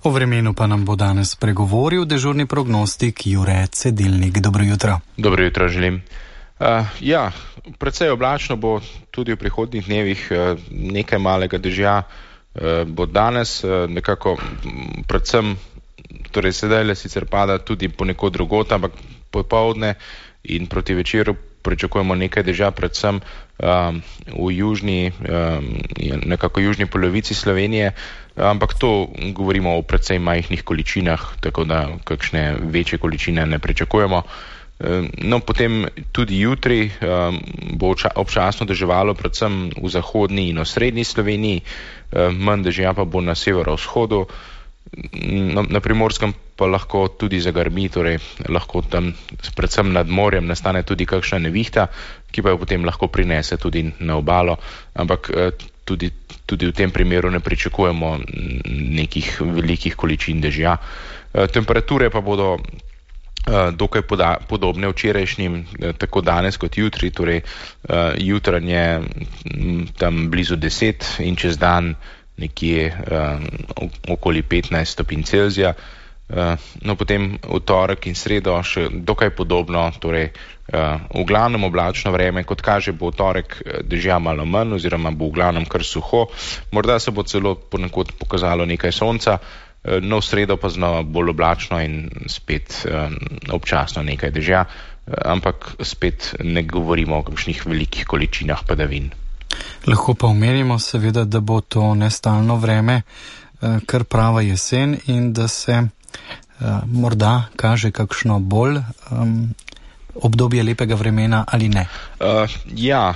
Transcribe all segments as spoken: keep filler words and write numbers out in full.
O vremenu pa nam bo danes pregovoril dežurni prognostik Jure Cedilnik. Dobro jutro. Dobro jutro želim. Uh, ja, precej oblačno bo tudi v prihodnjih dnevih, uh, nekaj malega dežja uh, bo danes, uh, nekako predvsem, torej sedaj le sicer pada tudi ponekod drugot, ampak popoldne in proti večeru pričakujemo nekaj dežja, predvsem um, v južni, um, nekako južni polovici Slovenije, ampak to govorimo o precej majhnih količinah, tako da kakšne večje količine ne pričakujemo. No, potem tudi jutri um, bo občasno deževalo, predvsem v zahodni in osrednji Sloveniji, um, manj dežja pa bo na severovzhodu. Na, na Primorskem pa lahko tudi zagrmi, torej lahko tam predvsem nad morjem nastane tudi kakšna nevihta, ki pa jo potem lahko prinese tudi na obalo, ampak tudi, tudi v tem primeru ne pričakujemo nekih velikih količin dežja. Temperature pa bodo dokaj poda, podobne včerajšnjim, tako danes kot jutri, torej jutranje tam blizu deset in čez dan nekje um, okoli petnajst stopinj Celzija. Uh, no, potem v torek in sredo še dokaj podobno, torej uh, v glavnem oblačno vreme, kot kaže bo v torek dežja malo manj oziroma bo v glavnem kar suho, morda se bo celo ponekod pokazalo nekaj sonca, uh, no v sredo pa znova bolj oblačno in spet um, občasno nekaj dežja, uh, ampak spet ne govorimo o kakšnih velikih količinah padavin. Lahko pa omenimo seveda, da bo to nestalno vreme, kar prava jesen in da se uh, morda kaže kakšno bolj um, obdobje lepega vremena ali ne. Uh, ja,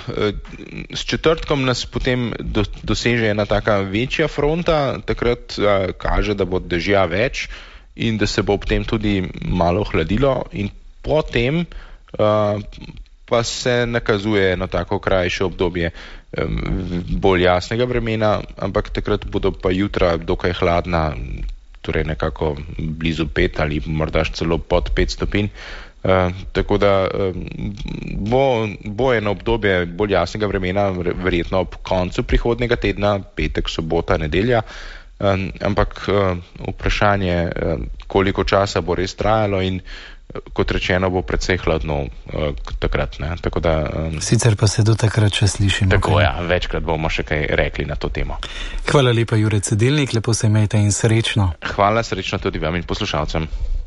s četrtkom nas potem do, doseže ena taka večja fronta, takrat uh, kaže, da bo dežja več in da se bo ob tem tudi malo hladilo in potem uh, pa se nakazuje eno tako krajše obdobje bolj jasnega vremena, ampak takrat bodo pa jutra dokaj hladna, torej nekako blizu pet ali morda celo pod pet stopinj. Uh, tako da um, bo, bo eno obdobje bolj jasnega vremena, verjetno ob koncu prihodnega tedna, petek, sobota, nedelja, um, ampak uh, vprašanje, uh, koliko časa bo res trajalo in kot rečeno, bo precej hladno uh, takrat. Ne? Tako da, um, sicer pa se do takrat še slišimo. Tako, ja, večkrat bomo še kaj rekli na to temo. Hvala lepa, Jure Cedilnik, lepo se imejte in srečno. Hvala, srečno tudi vam in poslušalcem.